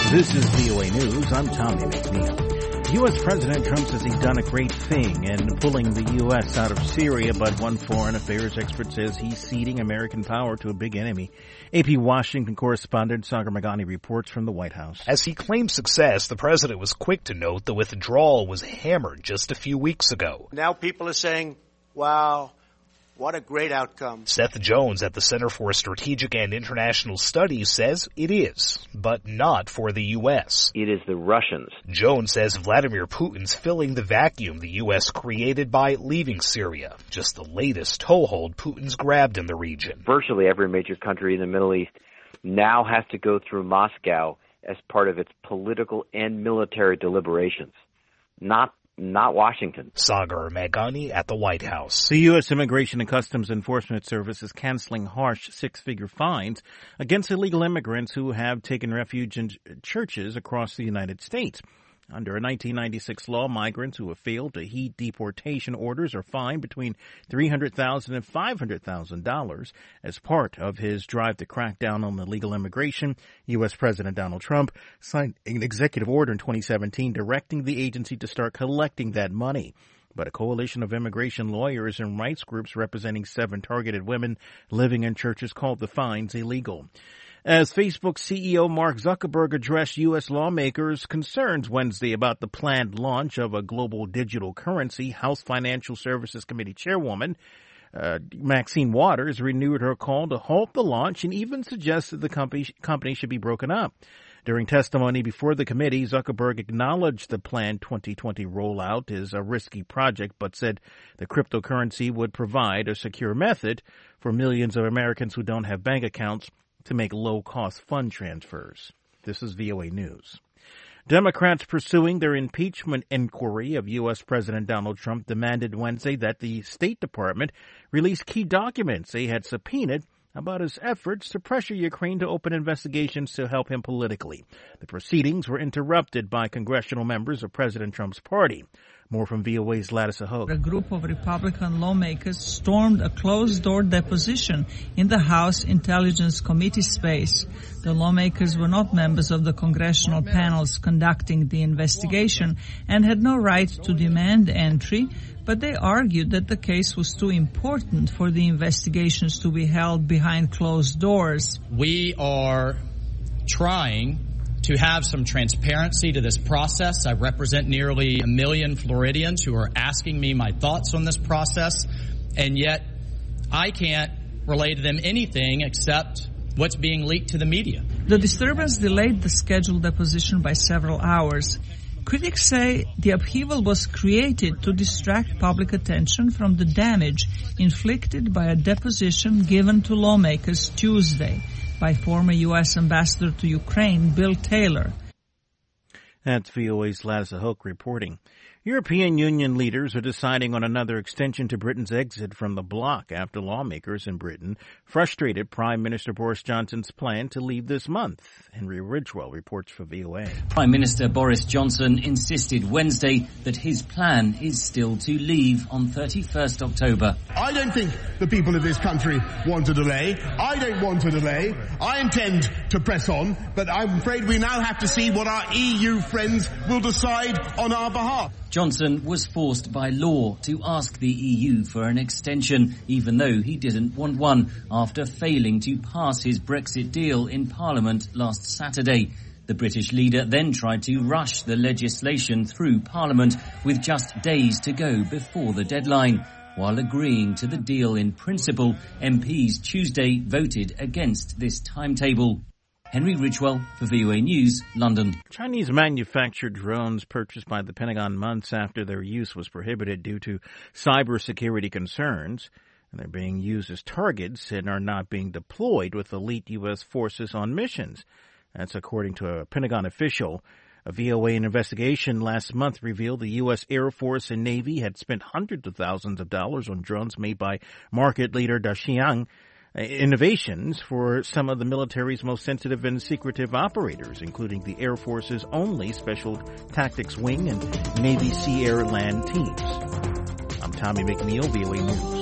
This is VOA News. I'm Tommy McNeil. U.S. President Trump says he's done a great thing in pulling the U.S. out of Syria, but one foreign affairs expert says he's ceding American power to a big enemy. AP Washington correspondent Sagar Meghani reports from the White House. As he claimed success, the president was quick to note the withdrawal was hammered just a few weeks ago. Now people are saying, wow, what a great outcome. Seth Jones at the Center for Strategic and International Studies says it is, but not for the U.S. It is the Russians. Jones says Vladimir Putin's filling the vacuum the U.S. created by leaving Syria, just the latest toehold Putin's grabbed in the region. Virtually every major country in the Middle East now has to go through Moscow as part of its political and military deliberations, not Washington. Sagar Meghani at the White House. The U.S. Immigration and Customs Enforcement Service is canceling harsh six-figure fines against illegal immigrants who have taken refuge in churches across the United States. Under a 1996 law, migrants who have failed to heed deportation orders are fined between $300,000 and $500,000. As part of his drive to crack down on illegal immigration, U.S. President Donald Trump signed an executive order in 2017 directing the agency to start collecting that money. But a coalition of immigration lawyers and rights groups representing 7 targeted women living in churches called the fines illegal. As Facebook CEO Mark Zuckerberg addressed U.S. lawmakers' concerns Wednesday about the planned launch of a global digital currency, House Financial Services Committee Chairwoman Maxine Waters renewed her call to halt the launch and even suggested the company should be broken up. During testimony before the committee, Zuckerberg acknowledged the planned 2020 rollout is a risky project, but said the cryptocurrency would provide a secure method for millions of Americans who don't have bank accounts to make low-cost fund transfers. This is VOA News. Democrats pursuing their impeachment inquiry of U.S. President Donald Trump demanded Wednesday that the State Department release key documents they had subpoenaed about his efforts to pressure Ukraine to open investigations to help him politically. The proceedings were interrupted by congressional members of President Trump's party. More from VOA's Ladisa Hogue. A group of Republican lawmakers stormed a closed-door deposition in the House Intelligence Committee space. The lawmakers were not members of the congressional panels conducting the investigation and had no right to demand entry, but they argued that the case was too important for the investigations to be held behind closed doors. We are trying to have some transparency to this process. I represent nearly 1 million Floridians who are asking me my thoughts on this process, and yet I can't relay to them anything except what's being leaked to the media. The disturbance delayed the scheduled deposition by several hours. Critics say the upheaval was created to distract public attention from the damage inflicted by a deposition given to lawmakers Tuesday by former U.S. Ambassador to Ukraine, Bill Taylor. That's VOA's Ladisa Hoke reporting. European Union leaders are deciding on another extension to Britain's exit from the bloc after lawmakers in Britain frustrated Prime Minister Boris Johnson's plan to leave this month. Henry Ridgwell reports for VOA. Prime Minister Boris Johnson insisted Wednesday that his plan is still to leave on 31st October. I don't think the people of this country want a delay. I don't want a delay. I intend to press on, but I'm afraid we now have to see what our EU friends will decide on our behalf. Johnson was forced by law to ask the EU for an extension, even though he didn't want one, after failing to pass his Brexit deal in Parliament last Saturday. The British leader then tried to rush the legislation through Parliament with just days to go before the deadline. While agreeing to the deal in principle, MPs Tuesday voted against this timetable. Henry Ridgwell for VOA News, London. Chinese manufactured drones purchased by the Pentagon months after their use was prohibited due to cybersecurity concerns. And they're being used as targets and are not being deployed with elite U.S. forces on missions. That's according to a Pentagon official. A VOA investigation last month revealed the U.S. Air Force and Navy had spent hundreds of thousands of dollars on drones made by market leader Daxiang Innovations for some of the military's most sensitive and secretive operators, including the Air Force's only Special Tactics Wing and Navy Sea Air Land teams. I'm Tommy McNeil, VOA News.